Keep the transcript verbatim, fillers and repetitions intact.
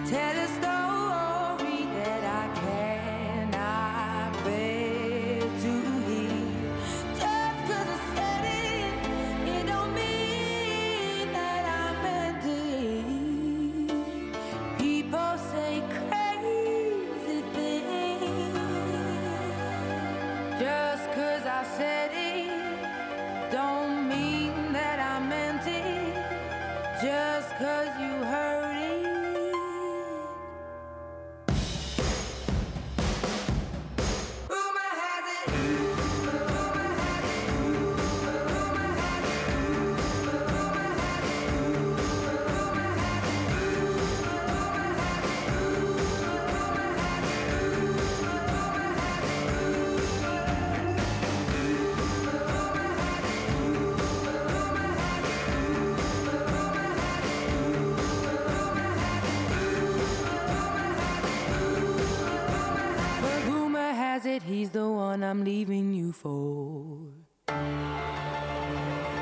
tell a story that I cannot bear to hear. Just 'cause I said it, it don't mean that I meant it. People say crazy things. Just 'cause I said it, don't mean that I meant it. Just 'cause you heard it. He's the one I'm leaving you for.